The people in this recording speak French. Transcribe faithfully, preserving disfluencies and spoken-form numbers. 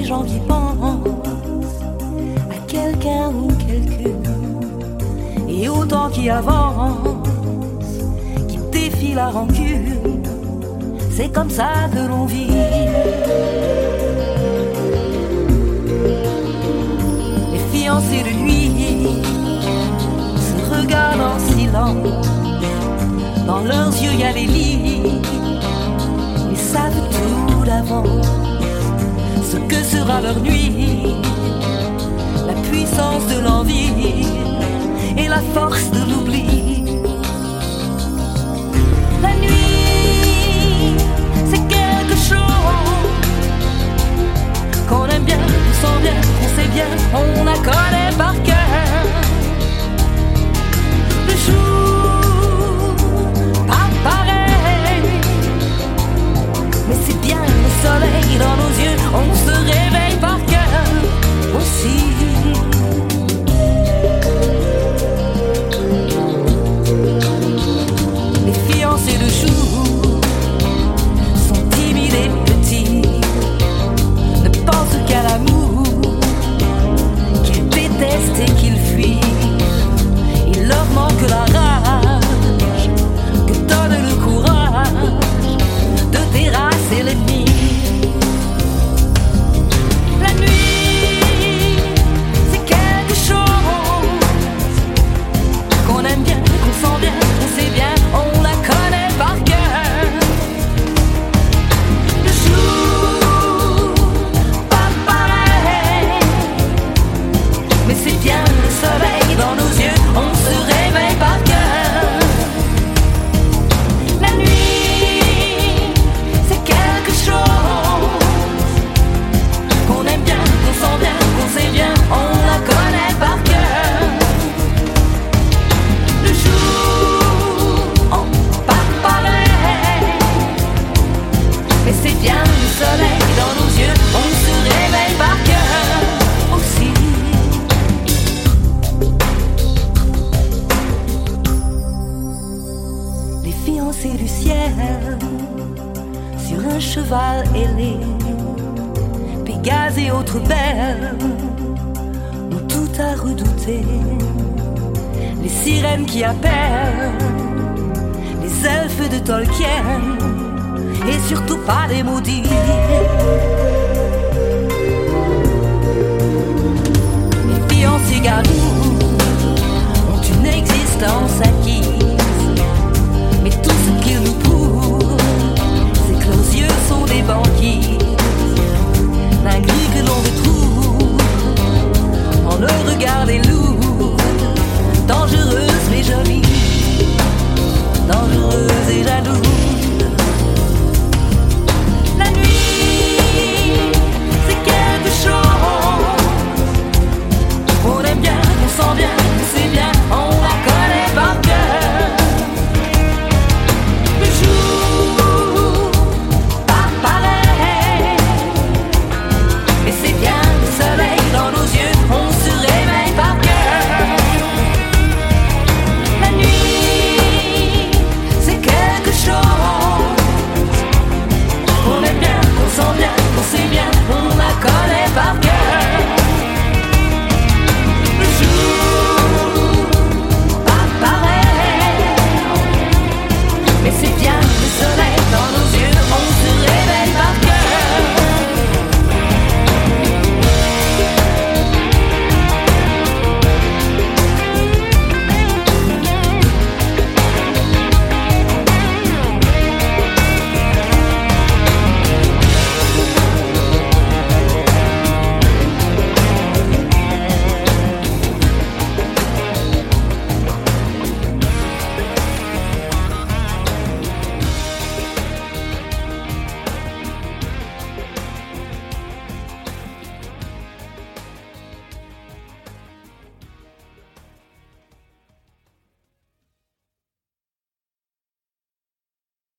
gens qui pensent à quelqu'un ou quelqu'une, et autant qui avance, qui défie la rancune. C'est comme ça que l'on vit. Les fiancés de nuit se regardent en silence. Dans leurs yeux y a les lits. Ils savent tout d'avance ce que sera leur nuit. La puissance de l'envie et la force de l'oubli. La nuit, c'est quelque chose qu'on aime bien, qu'on sent bien, qu'on sait bien, on la connaît par cœur. Le jour, pas pareil, mais c'est bien le soleil dans nos yeux, on se réveille par cœur aussi. Les fiancés de jour sont timides et petits, ne pensent qu'à l'amour qu'ils détestent et qu'ils fuient. Il leur manque la rage que donne le courage de terrasser l'ennemi. La nuit, c'est quelque chose qu'on aime bien, qu'on sent bien, qu'on sait bien, on la connaît par cœur. Le jour, pas pareil, mais c'est bien le soleil dans nos yeux, on se réveille par cœur. La nuit, c'est quelque chose qu'on aime bien, qu'on sent bien, qu'on sait bien, on la connaît par cœur. Le jour, oh, pas pareil, mais c'est bien le soleil dans nos yeux, on se réveille par cœur aussi. Les fiancés du ciel, sur un cheval ailé, Pégase et autres belles ont tout à redouter. Les sirènes qui appellent, les elfes de Tolkien, et surtout pas les maudits. Les fiancés garous ont une existence